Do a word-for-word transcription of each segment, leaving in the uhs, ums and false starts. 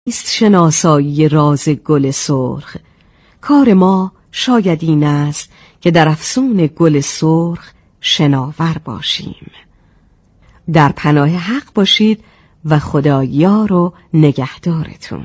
است شناسایی راز گل سرخ. کار ما شاید این است که در افسون گل سرخ شناور باشیم. در پناه حق باشید و خدا یار و نگهدارتون.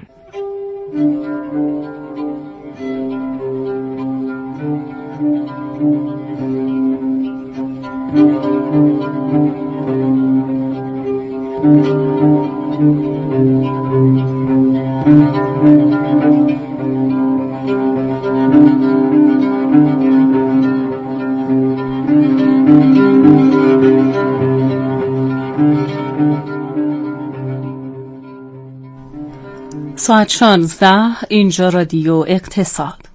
ساعت شانزده، اینجا رادیو اقتصاد.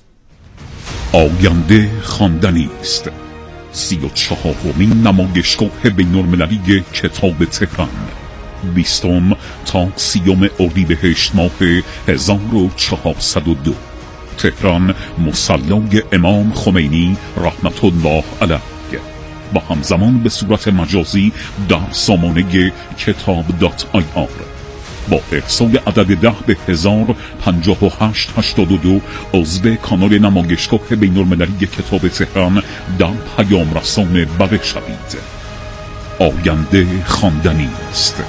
آینده خواندنی است. سی و چهارمین نمایشگاه بین‌المللی کتاب تهران، بیستم تا سیوم اردیبهشت ماه هزار و چهارصد و دو، تهران، مصلی امام خمینی رحمت الله علیه، با همزمان به صورت مجازی در سامانه کتاب دات آی آر. با ارسال عدد ده به هزار پنجاه و هشت هشتاد و دو عضو کانال نمایشگاه بین‌المللی کتاب تهران در پیام رسان بله شوید. آینده خواندنی است.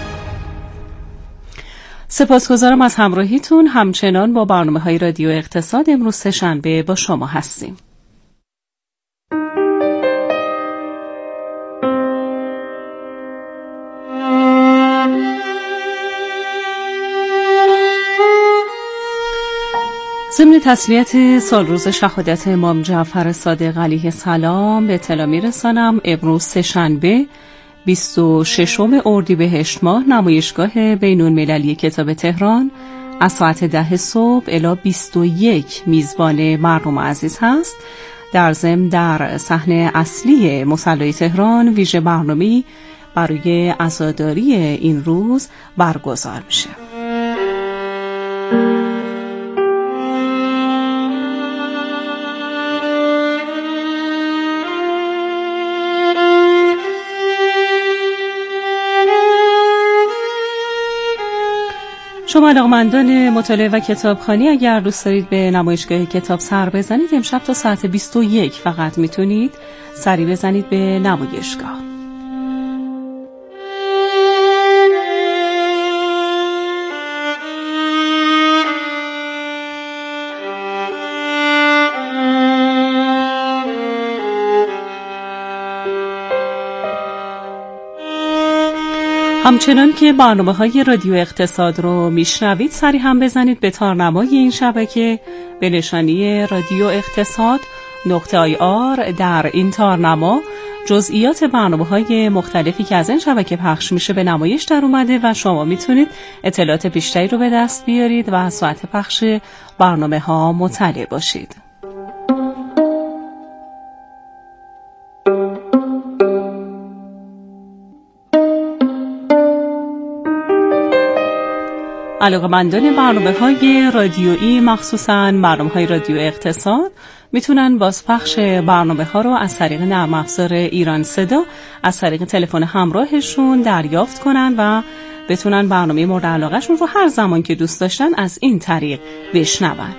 سپاسگزارم از همراهیتون. همچنان با برنامه‌های رادیو اقتصاد امروز سه‌شنبه با شما هستیم. ضمن تسلیت سالروز شهادت امام جعفر صادق علیه السلام به اطلاع می‌رسانم امروز سه‌شنبه بیست و ششم اردیبهشت ماه نمایشگاه بین‌المللی کتاب تهران از ساعت ده صبح الی بیست و یک میزبان مردم عزیز هست. در ضمن در صحنه اصلی مصلی تهران ویژه برنامه‌ای برای عزاداری این روز برگزار میشه. شما علاقه‌مندان مطالعه و کتابخوانی اگر دوست دارید به نمایشگاه کتاب سر بزنید، امشب تا ساعت بیست و یک فقط میتونید سری بزنید به نمایشگاه. همچنان که برنامه‌های رادیو اقتصاد رو میشنوید، سری هم بزنید به تارنمای این شبکه به نشانی رادیو اقتصاد نقطه آی آر. در این تارنما جزئیات برنامه‌های مختلفی که از این شبکه پخش میشه به نمایش در اومده و شما میتونید اطلاعات بیشتری رو به دست بیارید و از ساعت پخش برنامه‌ها مطلع باشید. علاقه‌مندان برنامه‌های رادیویی، مخصوصاً برنامه‌های رادیو اقتصاد، میتونن بازپخش برنامه‌ها رو از طریق نرم افزار ایران صدا از طریق تلفن همراهشون دریافت کنن و بتونن برنامه مورد علاقه‌شون رو هر زمان که دوست داشتن از این طریق بشنون.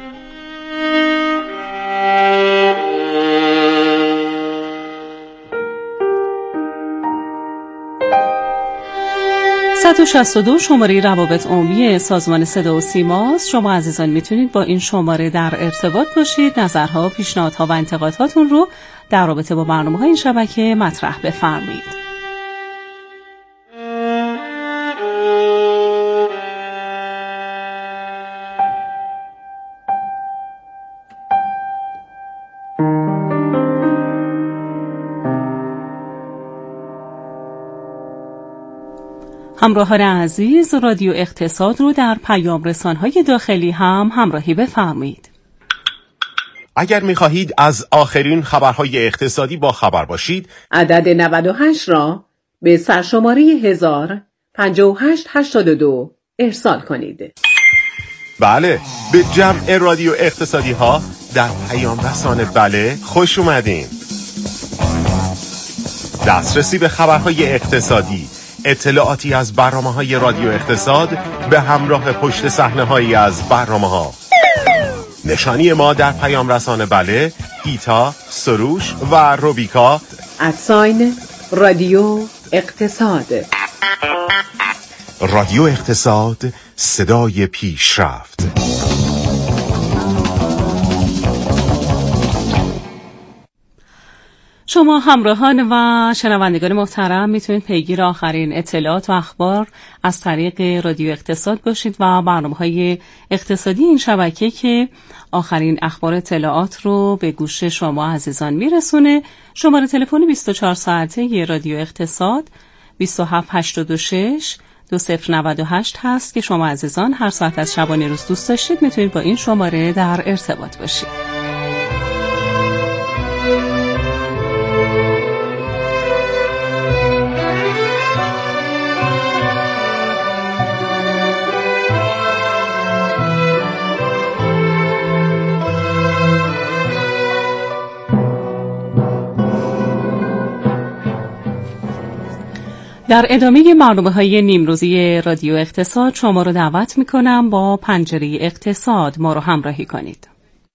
صد و شصت و دو شماره روابط عمومی سازمان صدا و سیماست. شما عزیزان میتونید با این شماره در ارتباط باشید، نظرها، پیشنهادها و انتقاداتون رو در رابطه با برنامه‌های این شبکه مطرح بفرمایید. همراهان عزیز، رادیو اقتصاد رو در پیام رسان‌های داخلی هم همراهی بفرمایید. اگر می‌خواهید از آخرین خبرهای اقتصادی با خبر باشید، عدد نود و هشت را به سرشماره هزار پنجاه و هشت هشتاد و دو ارسال کنید. بله، به جمع رادیو اقتصادی ها در پیام رسان بله خوش اومدین. دسترسی به خبرهای اقتصادی، اطلاعاتی از برنامه‌های رادیو اقتصاد به همراه پشت صحنه‌هایی از برنامه‌ها. نشانی ما در پیام رسانه بله، ایتا، سروش و روبیکا ادساین رادیو اقتصاد. رادیو اقتصاد، صدای پیشرفت. شما همراهان و شنوندگان محترم میتونید پیگیر آخرین اطلاعات و اخبار از طریق رادیو اقتصاد باشید و برنامه‌های اقتصادی این شبکه که آخرین اخبار اطلاعات رو به گوش شما عزیزان میرسونه. شماره تلفن بیست و چهار ساعته ی رادیو اقتصاد بیست و هفت هشتاد و شش دو صفر نود و هشت هست که شما عزیزان هر ساعت از شبانه روز دوست داشتید میتونید با این شماره در ارتباط باشید. در ادامه برنامه‌های نیمروزی رادیو اقتصاد شما رو دعوت می‌کنم با پنجره اقتصاد ما رو همراهی کنید.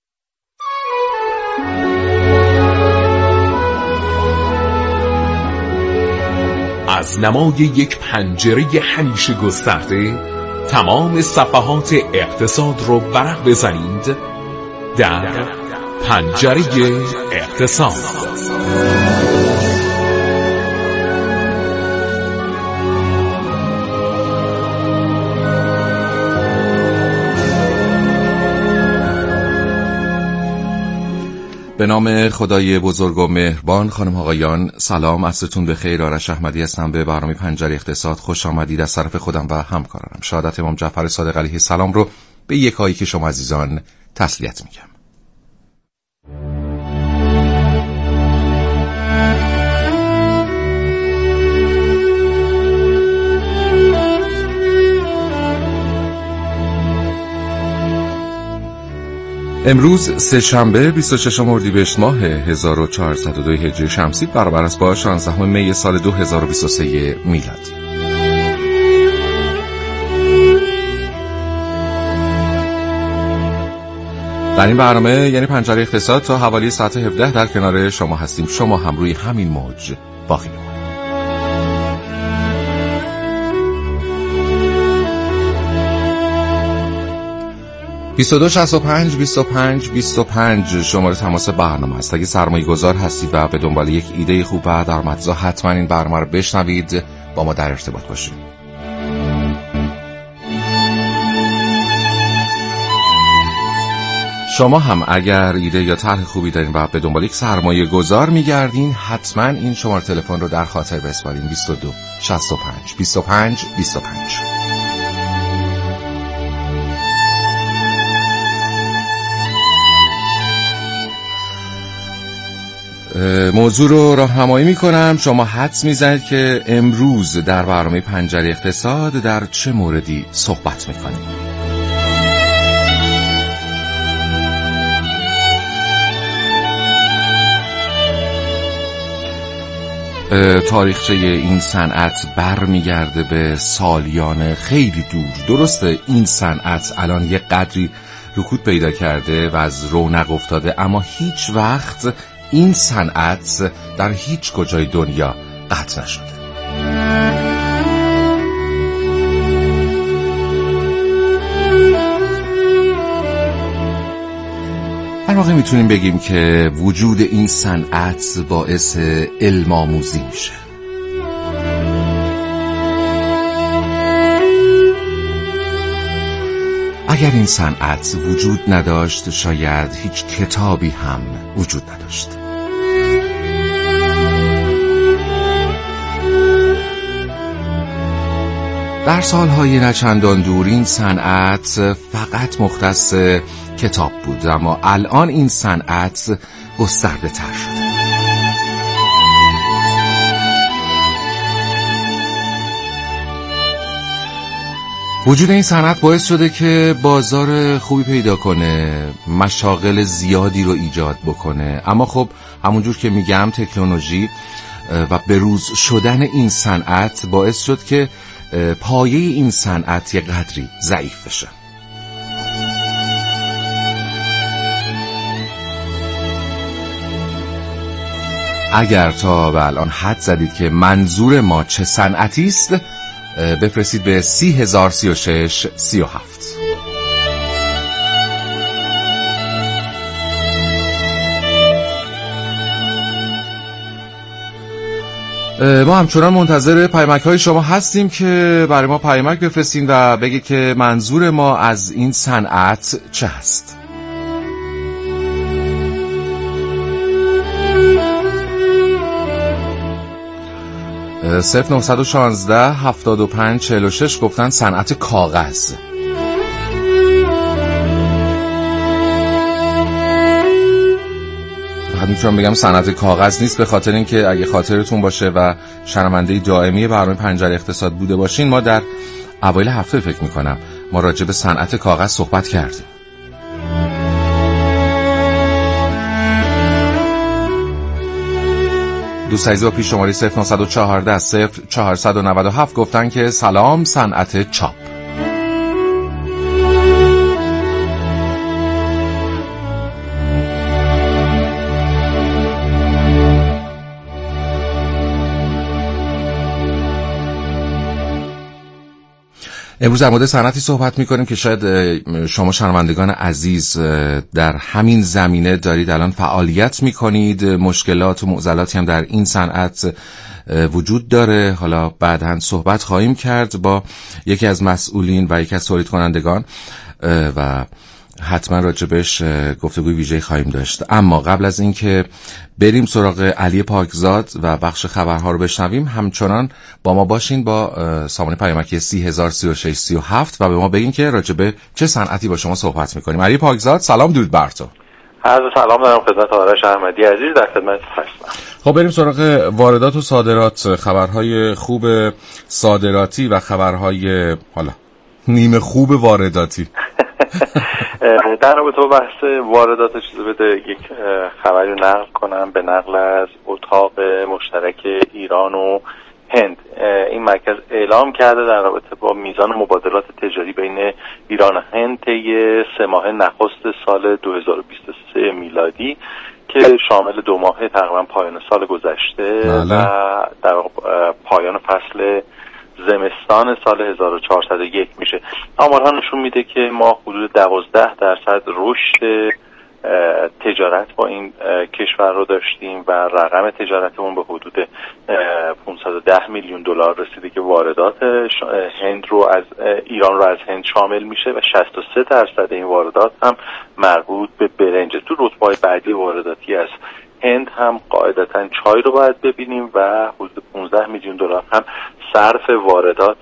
از نمای یک پنجره همیشه گسترده تمام صفحات اقتصاد رو ورق بزنید در پنجره اقتصاد. به نام خدای بزرگ و مهربان. خانم آقایان سلام، عصرتون بخیر. آرش احمدی هستم. به برنامه پنجره اقتصاد خوش آمدید از طرف خودم و همکارانم. شهادت امام جعفر صادق علیه السلام رو به یکایی که شما عزیزان تسلیت میگم. امروز سه شنبه بیست و ششم اردیبهشت ماه هزار و چهارصد و دو هجری شمسی برابر است با شانزدهم می سال دو هزار و بیست و سه میلادی. در این برنامه یعنی پنجره اقتصاد تا حوالی ساعت هفده در کنار شما هستیم. شما هم روی همین موج باقی بمانید. بیست و دو شصت و پنج بیست و پنج بیست و پنج شماره تماس برنامه است. اگه سرمایه گذار هستید و به دنبال یک ایده خوب و درآمدزا حتما این برنامه رو بشنوید، با ما در ارتباط باشید. شما هم اگر ایده یا طرح خوبی دارین و به دنبال یک سرمایه گذار میگردین، حتما این شماره تلفن رو در خاطر بسپارین. بیست و دو شصت و پنج بیست و پنج بیست و پنج. موضوع رو راهنمایی میکنم. شما حدس میزنید که امروز در برنامه پنجره اقتصاد در چه موردی صحبت میکنیم. تاریخچه این صنعت برمیگرده به سالیان خیلی دور. درسته این صنعت الان یه قدری رکود پیدا کرده و از رونق افتاده، اما هیچ وقت این صنعت در هیچ کجای دنیا قطع نشده. در واقع میتونیم بگیم که وجود این صنعت باعث علم آموزی میشه. اگر این صنعت وجود نداشت، شاید هیچ کتابی هم وجود نداشت. در سالهای نچندان دور این صنعت فقط مختص کتاب بود، اما الان این صنعت گسترده تر شده. وجود این صنعت باعث شده که بازار خوبی پیدا کنه، مشاغل زیادی رو ایجاد بکنه. اما خب همونجور که میگم تکنولوژی و بروز شدن این صنعت باعث شد که پایه این صنعت یه قدری ضعیف بشه. اگر تا به الان حد زدید که منظور ما چه صنعتی است، بفرستید به سی هزار سی و شش سی و هفت. ما همچنان منتظر پیامک های شما هستیم که برای ما پیامک بفرستین و بگید که منظور ما از این صنعت چه هست. صفر نه یک شش هفتاد و پنج چهل و شش گفتن صنعت کاغذ. فقط میتونم بگم صنعت کاغذ نیست، به خاطر اینکه اگه خاطرتون باشه و شنونده دائمی برنامه پنجره اقتصاد بوده باشین، ما در اوایل هفته فکر میکنم ما راجع به صنعت کاغذ صحبت کردیم. دوست عزیز با پیش شماره صفر نه یک چهار صفر چهار نه هفت گفتن که سلام صنعت چاپ. امروز در مورد صنعتی صحبت می‌کنیم که شاید شما شنوندگان عزیز در همین زمینه دارید الان فعالیت می‌کنید، مشکلات و معضلاتی هم در این صنعت وجود داره. حالا بعداً صحبت خواهیم کرد با یکی از مسئولین و یکی از تولید کنندگان و حتما راجبش گفتگوی ویژه خواهیم داشت. اما قبل از اینکه بریم سراغ علی پاکزاد و بخش خبرها رو بشنویم، همچنان با ما باشین با سامانه پیامکی سی هزار سی و شش سی و هفت و به ما بگین که راجب چه صنعتی با شما صحبت میکنیم. علی پاکزاد سلام، درود بر تو. عرض سلام دارم خدمت آرش احمدی عزیز، در خدمت هستم. خب بریم سراغ واردات و صادرات، خبرهای خوب صادراتی و خبرهای حالا نیمه خوب وارداتی. در رابطه با بحث واردات اجازه بده یک خبری نقل کنم به نقل از اتاق مشترک ایران و هند. این مرکز اعلام کرده در رابطه با میزان مبادلات تجاری بین ایران و هند طی سه ماه نخست سال دو هزار و بیست و سه میلادی که شامل دو ماه تقریبا پایان سال گذشته بله. و در پایان فصل زمستان سال هزار و چهارصد و یک میشه. آمارها نشون میده که ما حدود دوازده درصد رشد تجارت با این کشور رو داشتیم و رقم تجارتمون به حدود پانصد و ده میلیون دلار رسیده که واردات هند رو از ایران رو از هند شامل میشه و شصت و سه درصد این واردات هم مربوط به برنج. تو رتبه‌های بعدی وارداتی از هند هم قاعدتاً چای رو باید ببینیم و حدود پانزده میلیون دلار هم صرف واردات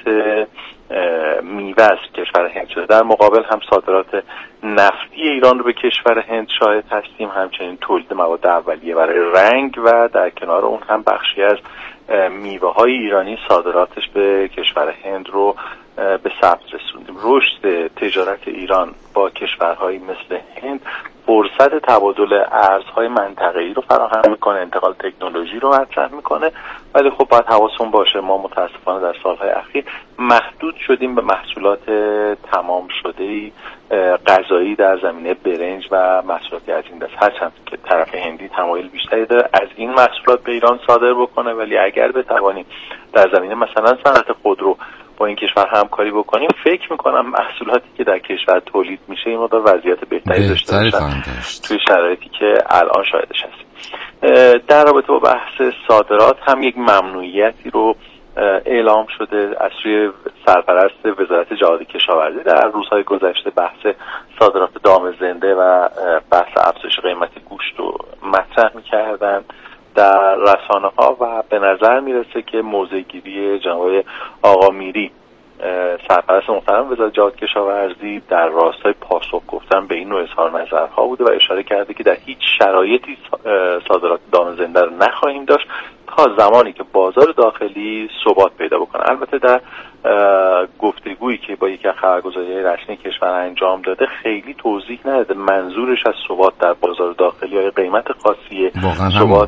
میوه از کشور هند شده. در مقابل هم صادرات نفتی ایران رو به کشور هند شاهد هستیم، همچنین تولید مواد اولیه برای رنگ و در کنار اون هم بخشی از میوه های ایرانی صادراتش به کشور هند رو به ثبت رسوندیم. رشد تجارت ایران با کشورهایی مثل هند فرصت تبادل ارزهای منطقه‌ای رو فراهم میکنه، انتقال تکنولوژی رو مطرح میکنه، ولی خب باید حواسمون باشه ما متاسفانه در سالهای اخیر محدود شدیم به محصولات تمام شده غذایی در زمینه برنج و محصولاتی از این دست، هرچند که طرف هندی تمایل بیشتری داره از این محصولات به ایران صادر بکنه، ولی اگر بتوانیم در زمینه مثلا صنعت خودرو با این کشور همکاری بکنیم، فکر میکنم محصولاتی که در کشور تولید میشه این مقدار وضعیت بهتری داشته باشن توی شرایطی که الان شاهدش هستیم. در رابطه با بحث صادرات هم یک ممنوعیتی رو اعلام شده از سوی سرپرست وزارت جهاد کشاورزی. در روزهای گذشته بحث صادرات دام زنده و بحث افزایش قیمت گوشت رو مطرح میکردن در رسانه ها و به نظر میرسه که موضع‌گیری جناب آقا میری سرپرست محترم وزارت جهاد کشاورزی در راستای پاسخ گفتن به این نوع اظهار نظرها بوده و اشاره کرده که در هیچ شرایطی صادرات دام زنده رو نخواهیم داشت تا زمانی که بازار داخلی ثبات پیدا بکنه. البته در گفتگویی که با یکی از خبرگزاری‌های رسمی کشور انجام داده خیلی توضیح نداده منظورش از ثبات در بازار داخلی های قیمت خاصیه، ثبات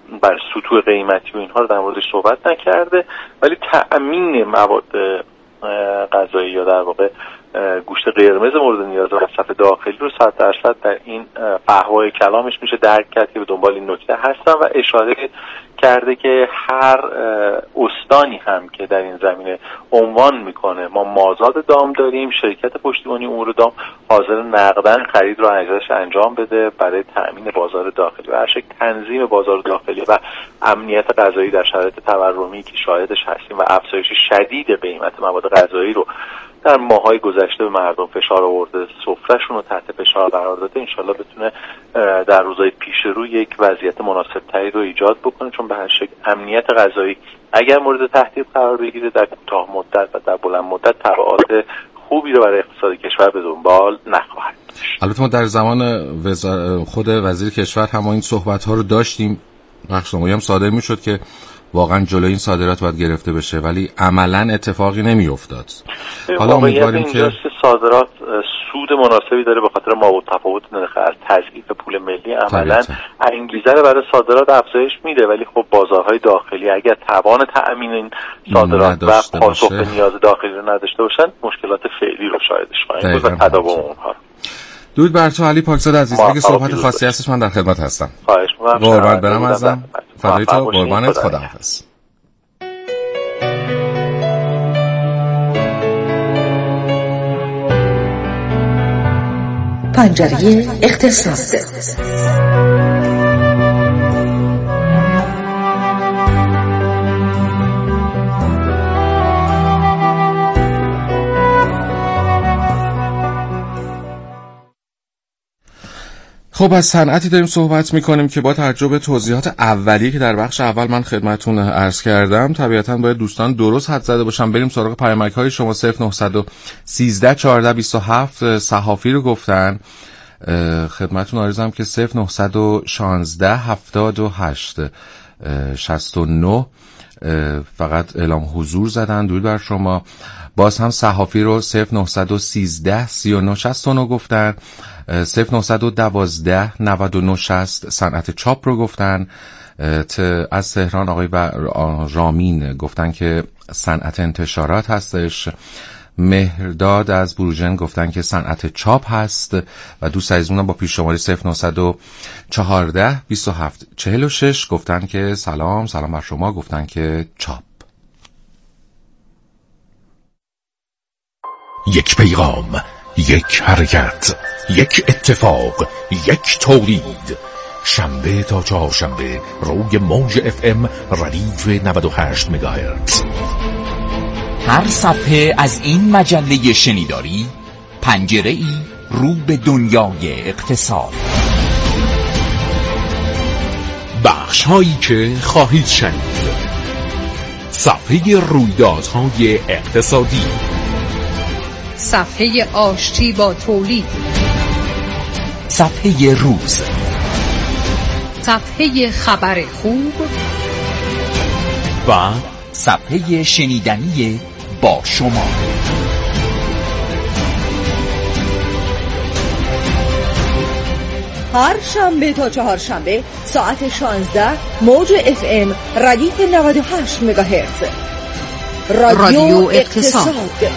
بر سطوح قیمتی و اینها رو در موردش صحبت نکرده، ولی تأمین مواد غذایی یا در واقع گوشت قرمز مورد نیاز مصرف داخلی رو صد درصد در این فحوای کلامش میشه درک کرد که به دنبال این نکته هستن و اشاره کرده که هر استانی هم که در این زمینه عنوان میکنه ما مازاد دام داریم، شرکت پشتیبانی امور دام حاضر نقدن خرید رو ازش انجام بده برای تأمین بازار داخلی و هر شکل تنظیم بازار داخلی و امنیت غذایی در شرایط تورمی که شاهدش هستیم و افزایش شدید قیمت مواد غذایی رو در ماهای گذشته به مردم فشار آورده، سفرهشون رو تحت فشار قرار داده، انشالله بتونه در روزهای پیش رو یک وضعیت مناسب تری رو ایجاد بکنه، چون به هر شکل امنیت غذایی اگر مورد تهدید قرار بگیره در کوتاه مدت و در بلند مدت تبعات خوبی رو برای اقتصاد کشور به دنبال نخواهد داشت. البته ما در زمان وزار... خود وزیر کشور هم این صحبت ها رو داشتیم، بخشنامه‌ای هم صادر میشد که واقعا جلوی این صادرات باید گرفته بشه، ولی عملا اتفاقی نمیافتاد. حالا امیدواریم که صادرات سود مناسبی داره به خاطر ما و تفاوت نرخ از تضعیف پول ملی عملا انگیزه رو برای صادرات افزایش میده، ولی خب بازارهای داخلی اگر توان تأمین این صادرات و پاسخ به نیاز داخلی رو نداشته باشن مشکلات فعلی رو شاهدش خواهیم بود و تداوم اونها. درود بر تو علی پاکزاد عزیز، اگه صحبت خاصی هستش من در خدمت هستم. خواهش می‌کنم. قربان برم ازم. فدای تو، قربانت، خداحافظ. پنجره اقتصاد. خب از صنعتی داریم صحبت میکنیم که با توجه به توضیحات اولیه که در بخش اول من خدمتتون عرض کردم طبیعتاً باید دوستان درست حد زده باشن. بریم سراغ پیامک های شما. صفر نه یک سه چهارده بیست و هفت صحافی رو گفتن خدمتتون عرضم که صفر نه یک شش هفتاد و هشت شصت و نه فقط اعلام حضور زدن. درود بر شما. باز هم صحافی رو صفر نه یک سه سی و نه شصت و نه گفتن. صفر نه یک دو نود و نه شصت صنعت چاپ رو گفتن. از تهران آقای رامین گفتن که صنعت انتشارات هستش. مهرداد از بروژن گفتن که صنعت چاپ هست و دوست عزیزمون با پیش شماره صفر نه یک چهار بیست و هفت چهل و شش گفتن که سلام سلام بر شما، گفتن که چاپ. یک پیغام، یک حرکت، یک اتفاق، یک تولید. شنبه تا چهارشنبه روی موج اف ام ردیف نود و هشت مگاهرتز. هر صفحه از این مجله شنیداری پنجره ای رو به دنیای اقتصاد. بخش هایی که خواهید شنید: صفحه رویدادهای اقتصادی، صفحه آشتی با تولید، صفحه روز، صفحه خبر خوب و صفحه شنیدنی با شما. هر شنبه تا چهارشنبه ساعت شانزده موج اف ام ردیف نود و هشت مگاهرتز. رادیو, رادیو اقتصاد, اقتصاد.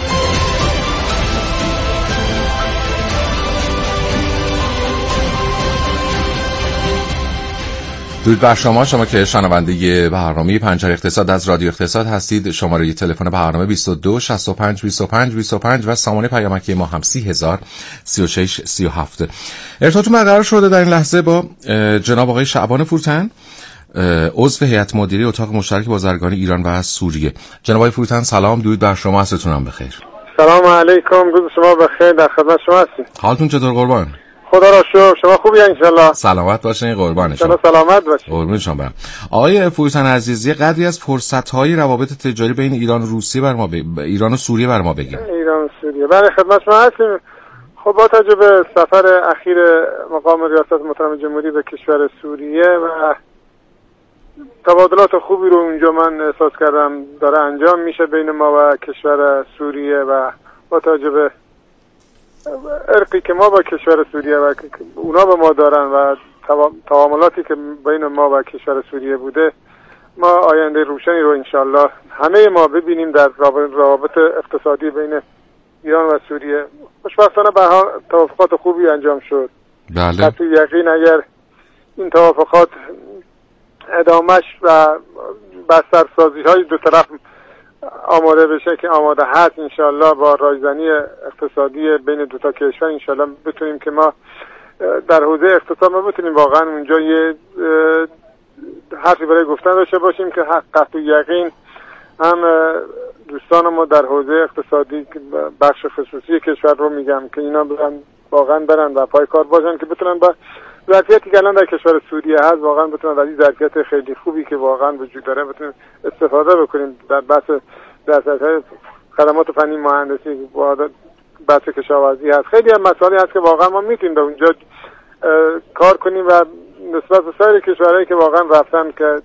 درود بر شما، شما که شنونده برنامه پنجره اقتصاد از رادیو اقتصاد هستید. شماره تلفن برنامه بیست و دو شصت و پنج بیست و پنج بیست و پنج و سامانه پیامکی ما هم سی هزار سی و شش سی و هفت. ارتباطتون برقرار شده در این لحظه با جناب آقای شعبان فروتن، عضو هیئت مدیره اتاق مشترک بازرگانی ایران و سوریه. جناب آقای فروتن سلام، درود بر شما، عصرتون بخیر. سلام علیکم، روز شما بخیر، در خدمت شما هستیم. حالتون چطور قربان؟ خدا را شکر، شما خوبی ان شاء الله؟ سلامت باشین قربان شما. سلامت باشین. قربون شما برم. آقای فروتن عزیز، یه قدری از فرصت‌های روابط تجاری بین ایران و روسیه بر ما ب... ایران و سوریه بر ما بگین. ایران و سوریه. بله خدمت شما هستیم. خب با توجه به سفر اخیر مقام ریاست محترم جمهوری به کشور سوریه و تبادلات خوبی رو اونجا من احساس کردم داره انجام میشه بین ما و کشور سوریه و با توجه به ارقی که ما با کشور سوریه و اونا به ما دارن و تعاملاتی که بین ما و کشور سوریه بوده ما آینده روشنی رو انشالله همه ما ببینیم در روابط اقتصادی بین ایران و سوریه. خوشبختانه به حال توافقات خوبی انجام شد. بله. حتی یقین اگر این توافقات ادامش و بسترسازی های دو طرف آماده بشه که آماده هست انشالله با رایزنی اقتصادی بین دو تا کشور انشالله بتونیم که ما در حوزه اقتصاد ما بتونیم واقعا اونجا یه حرفی برای گفتن داشته باشیم که قطع یقین هم دوستان ما در حوزه اقتصادی بخش خصوصی کشور رو میگم که اینا برن واقعا برن و پای کار باشن که بتونن با ظرفیتی که الان در کشور سوریه هست واقعا بتونن از این ظرفیت خیلی خوبی که واقعا وجود داره بتونیم استفاده بکنیم در بحث ظرفیت‌های خدمات فنی مهندسی بحث کشاورزی هست. خیلی هم مسائلی هست که واقعا ما میتونیم در اونجا کار کنیم و نسبت به سایر کشورهایی که واقعا رفتن که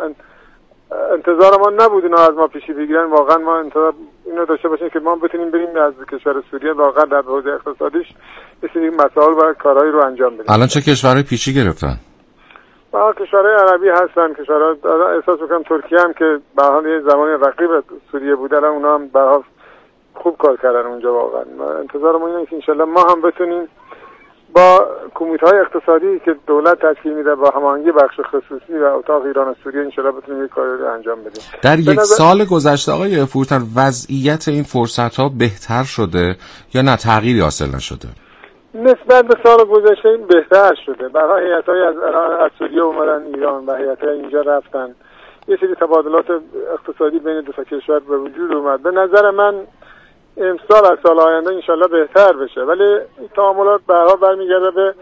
انتظار ما نبود اینا از ما پیشی بگیرن، واقعا ما انتظار اینو داشته باشیم که ما بتونیم بریم از کشور سوریه واقعا در حوزه اقتصادیش این مسائل و کارهایی رو انجام بدیم. الان چه کشورهای پیشی گرفتن؟ با کشورهای عربی هستن، کشورها احساس می‌کنم ترکیه هم که به حال یه زمانی رقیب سوریه بوده الان اونا هم به حال خوب کار کردن اونجا. واقعا انتظار ما اینه که انشالله ما هم بتونیم با کمیته‌های اقتصادی که دولت تشکیل میده با هماهنگی بخش خصوصی و اتاق ایران و سوریه انشالله بتونیم یک کاری رو انجام بدیم. در یک نظر... سال گذشته آقای فروتن وضعیت این فرصت‌ها بهتر شده یا نه تغییری حاصل نشده؟ نسبت به سال گذشته بهتر شده. برای هیئت‌های از از سوریه اومدن ایران و هیئت‌های اینجا رفتن. یه سری تبادلات اقتصادی بین دو تا کشور به وجود اومد. به نظر من امسال از سال آینده انشالله بهتر بشه، ولی تعاملات به هر حال برمیگرده به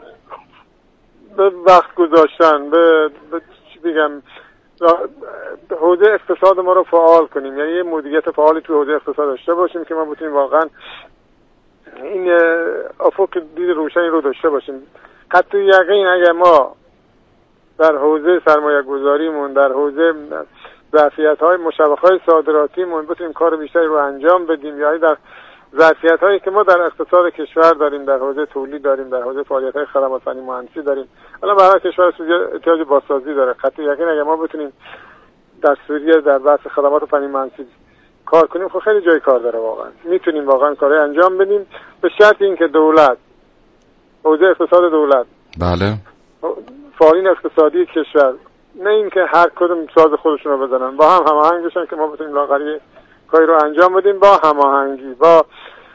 به وقت گذاشتن، به, به چی بگم حوزه اقتصاد ما رو فعال کنیم، یعنی یه مدیریت فعالی تو حوزه اقتصاد داشته باشیم که ما بتونیم واقعا این افق دید روشنی رو داشته باشیم. قطع یقین اگر ما در حوزه سرمایه گذاریمون در حوزه ظرفیت‌های مشابه‌های صادراتیمون بتونیم کار بیشتری رو انجام بدیم، یعنی در ظرفیت‌هایی که ما در اقتصاد کشور داریم، در حوزه تولید داریم، در حوزه فعالیت‌های خدمات فنی مهندسی داریم. الان برای کشور سوریه احتیاج بازسازی داره. قطع یقین اگر ما بتونیم در سوریه در بحث خدمات فنی مهندسی کار کنیم خب خیلی جای کار داره. واقعا میتونیم واقعا کاری انجام بدیم به شرط اینکه دولت حوزه اقتصاد دولت بله فعالین اقتصادی کشور نه اینکه هر کدوم ساز خودشون رو بزنن، با هم هماهنگ بشن که ما بتونیم لاغری کاری رو انجام بدیم. با هماهنگی با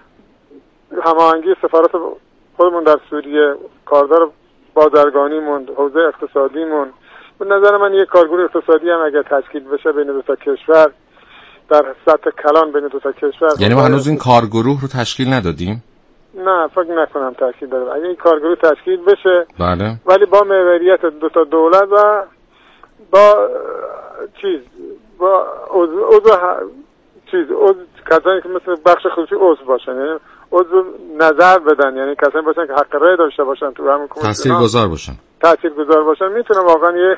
هماهنگی سفارت خودمون در سوریه، کاردار بازرگانیمون، حوزه اقتصادیمون، به نظر من یک کارگروه اقتصادی هم اگر تشکیل بشه بین دو تا کشور در سطح کلان بین دو تا کشور. یعنی ما هنوز این کارگروه رو تشکیل ندادیم؟ نه فکر نکنم تشکیل داده. اگه این کارگروه تشکیل بشه بله ولی با محوریت دو تا دولت و با چیز با عضو عضو چیز عضو کسانی که مثل بخش خصوصی عضو باشن، یعنی عضو نظر بدن، یعنی کسانی باشن که حق رأی داشته باشن تو همون کمیته، تاثیرگذار باشن تاثیرگذار باشن میتونه واقعا یه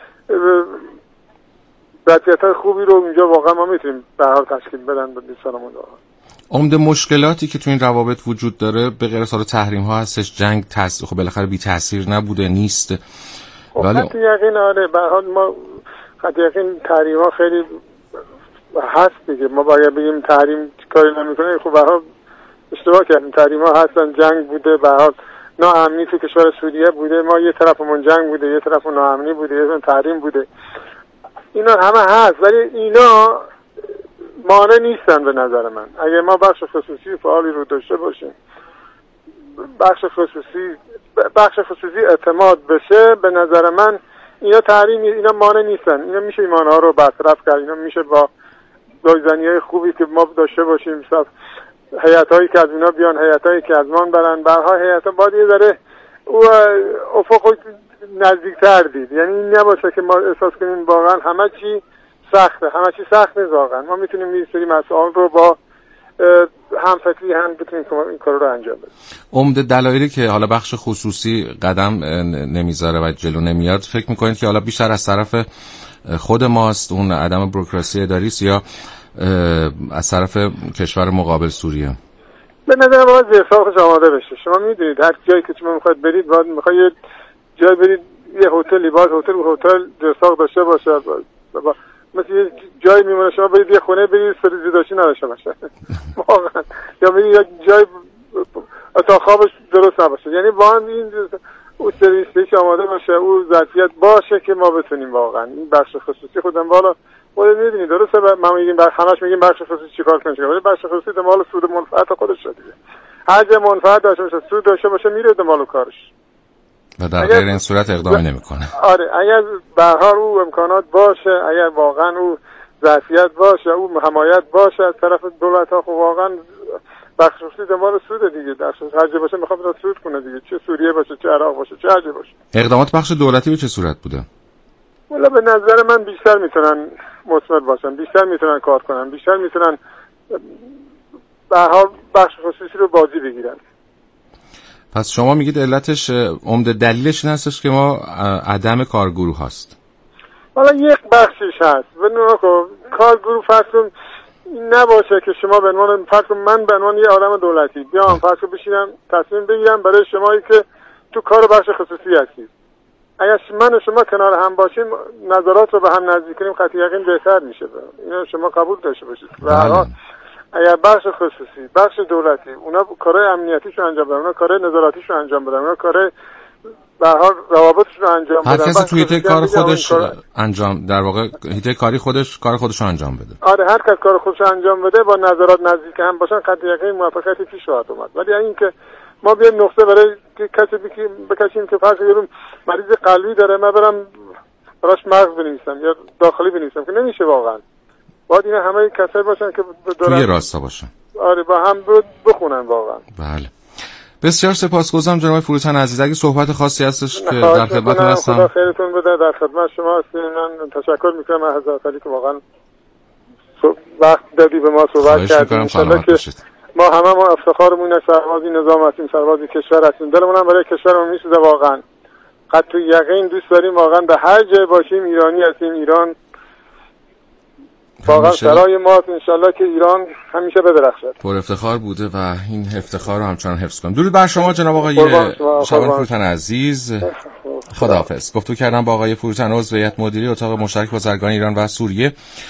وضعیت خوبی رو اونجا واقعا ما میتونیم به هر تشکیل بدن به دوستانمون. عمده مشکلاتی که تو این روابط وجود داره به غیر از حالا تحریم ها هستش، جنگ تاثیر خب بالاخره بی تاثیر نبوده نیست. ولی خب یقین آره به هر حال ما خاطر یقین تحریم ها خیلی هست دیگه، ما باید بگیم تحریم کاری نمیکنه، خب به هر حال اشتباه کردیم. تحریم ها هستن، جنگ بوده، به هر حال ناامنی تو کشور سوریه بوده، ما یه طرفمون جنگ بوده یه طرف ناامنی بوده یه طرف تحریم بوده، اینا همه هست ولی اینا مانع نیستن به نظر من. اگه ما بخش خصوصی فعالی رو داشته باشیم، بخش خصوصی بخش خصوصی اعتماد بشه، به نظر من اینا تحریم اینا مانع نیستن، اینا میشه ایمان ها رو برطرف کرد، اینا میشه با دایزنی‌های خوبی که ما داشته باشیم، مثلا هیئت‌هایی که از اینا بیان، هیئت‌هایی که از ما برن، برها هیئت‌ها باید یه ذره او افق نزدیک‌تر دید، یعنی این نباشه که ما احساس کنیم واقعا همه چی سخته، همه چی سخت نیست. واقعا ما میتونیم یه سری مسائل رو با همفکری هم بتونیم این کار رو انجام بدیم. عمده دلایلی که حالا بخش خصوصی قدم نمیذاره و جلو نمیاد فکر میکنید که حالا بیشتر از طرف خود ماست، اون عدم بوروکراسی اداری است، یا از طرف کشور مقابل سوریه؟ به نظر من زیر ساختش آماده بشه. شما میدونید هر جایی که شما میخواید برید باید میخواید جای برید یه هتلی باز هتل هتل درساق داشته باشه، مثل یه جایی میمونه شما برید یه خونه برید سریزی داشتی نداشته باشه واقعا، یا برید یه جای اتاق خوابش درست نباشه. یعنی واقعا این او سرویسش آماده باشه، او ظرفیت باشه که ما بتونیم واقعا این بخش خصوصی خودم بالا خودت میدونی درسته. ما میگیم بخش همش میگیم بخش خصوصی چیکار کنه، ولی بخش خصوصی دنبال سود منفعت خودش شده دیگه. هر جا منفعت داشته باشه، سود داشته باشه، میره دنبال کارش و در غیر این صورت اقدامی نمیکنه. آره اگر به هر حال او امکانات باشه، اگر واقعا او ظرفیت باشه، او حمایت باشه از طرف دولت ها، خب واقعا بخش خصوصی دنبال سود دیگه. در هر جا باشه میخواد سود کنه دیگه، چه سوریه باشه، چه عراق باشه، چه هر جا باشه. اقدامات بخش دولتی به چه صورت بوده؟ والا به نظر من بیشتر میتونن مثمر باشن، بیشتر میتونن کار کنن، بیشتر میتونن به هر حال بخش خصوصی رو بازی بگیرن. پس شما میگید علتش عمده دلیلش این هستش که ما عدم کارگروه هست. حالا یک بخشش هست و نگاه کارگروه فرض کن نباشه که شما به عنوان فرض کن من به عنوان یه آدم دولتی بیام فرض کن بشینم تصمیم بگیرم برای شمایی که تو کار بخش خصوصی هستید، اگر من و شما کنار هم باشیم نظرات رو به هم نزدیک کنیم قطعی یقین بهتر میشه. اینو شما قبول داشته باشید. و هر اگر بخش خصوصی بخش دولتی اونا کارهای امنیتیشو انجام بدن، اونا کارهای نظارتیشو انجام بدن، اونا کارهای به هر حال روابطش رو انجام بدن، هر کسی توی هیته کار خودش انجام در واقع هیته کاری خودش کار خودش رو انجام بده. آره هر کس کار خودش انجام بده با نظارات نزدیک هم باشن قطعی یقین موفقیت پیش خواهد اومد. ولی اینکه ما بیایم نقطه برای کسی بکشیم که فرض کنیم مریض قلبی داره من برم براش مغز بنویسم یا داخلی بنویسم که نمیشه واقعا. باید اینا همه کسایی باشن که دارن توی راستا باشن. آره با هم بخونن واقعا. بله. بسیار سپاسگزارم جناب فروتن عزیز. اگه صحبت خاصی هستش که در خدمتتون هستم. خدا خیرتون بده. در خدمت شما هستیم. من تشکر میکنم از حضرت علی که واقعا وقت دادی به ما صحبت کردیم. ان شاءالله که ما همه ما افتخارمون از سربازی نظام هستیم، سربازی کشور هستیم. دلمون هم برای کشورمون میسوزه واقعا. قطع یقین دوست داریم واقعا به هر جای باشیم ایرانی هستیم. ایران واقعا سرای ما انشالله که ایران همیشه بدرخشد. پر افتخار بوده و این افتخار رو همچنان حفظ کنیم. درود بر شما جناب آقای شبان فروتن عزیز. خداحافظ. گفتگو کردم با آقای فروتن عضو هیئت مدیره اتاق مشترک بازرگانی ایران و سوریه.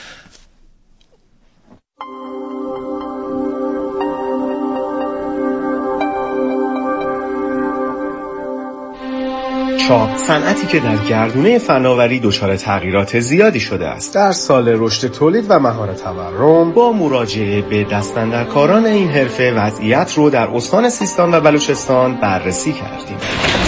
چاپ صنعتی که در گردونه فناوری دچار تغییرات زیادی شده است. در سال رشد تولید و مهار تورم با مراجعه به دستاندرکاران این حرفه وضعیت رو در استان سیستان و بلوچستان بررسی کردیم.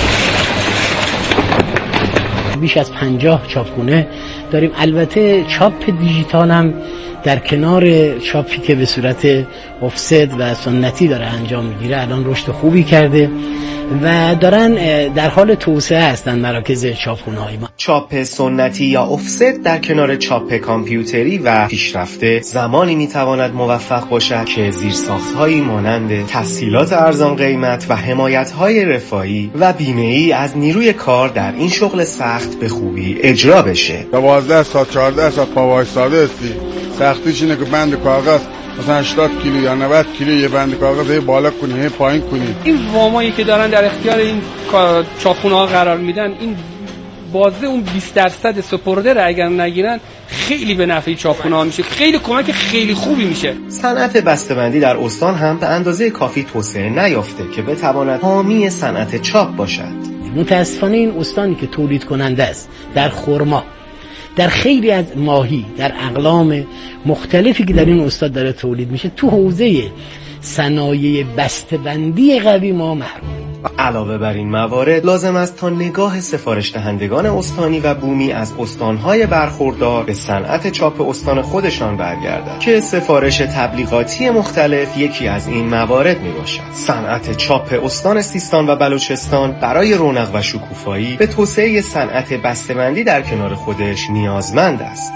بیش از پنجاه چاپخونه داریم. البته چاپ دیجیتال هم در کنار چاپی که به صورت افست و سنتی داره انجام میگیره الان رشد خوبی کرده و دارن در حال توسعه هستن مراکز چاپخونه‌های ما. چاپ سنتی یا افست در کنار چاپ کامپیوتری و پیشرفته زمانی میتواند موفق باشد که زیرساخت‌هایی مانند تسهیلات ارزان قیمت و حمایت‌های رفاهی و بیمه‌ای از نیروی کار در این شغل سخت به خوبی اجرا بشه. دوازده ساعت چهارده ساعت پا وایساده هستی. سختیش اینه که بند کاغذ مثلا هشتاد کیلو یا نود کیلو یه بند کاغذ هی بالا کنی هی پایین کنی. این وامایی که دارن در اختیار این چاپخونه‌ها قرار میدن این بازه اون بیست درصد سپرده رو اگر نگیرن خیلی به نفع چاپخونه‌ها میشه، خیلی کمک خیلی خوبی میشه. صنعت بسته‌بندی در استان هم به اندازه کافی توسعه نیافته که بتواند حامی صنعت چاپ باشد. متاسفانه این استانی که تولید کننده است در خرما، در خیلی از ماهی، در اقلام مختلفی که در این استان داره تولید میشه، تو حوزه صنایع بسته‌بندی قوی ما محروم. علاوه بر این موارد لازم است تا نگاه سفارش دهندگان استانی و بومی از استانهای برخوردار به صنعت چاپ استان خودشان برگردد که سفارش تبلیغاتی مختلف یکی از این موارد می باشد. صنعت چاپ استان سیستان و بلوچستان برای رونق و شکوفایی به توسعه صنعت بسته‌بندی در کنار خودش نیازمند است.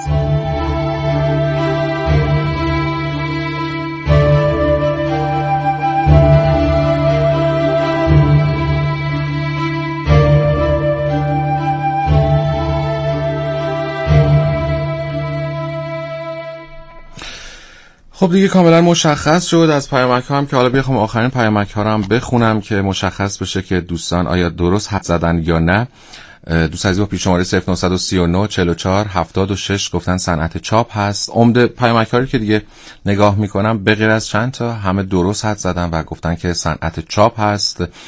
خب دیگه کاملا مشخص شد از پیامک ها هم که حالا بخوام آخرین پیامک ها رو هم بخونم که مشخص بشه که دوستان آیا درست حد زدن یا نه. دوست عزیز با پیش شماره صفر نه سه نه چهار چهار هفتاد و شش گفتن صنعت چاپ هست. عمده پیامک ها رو که دیگه نگاه میکنم به غیر از چند تا همه درست حد زدن و گفتن که صنعت چاپ هست.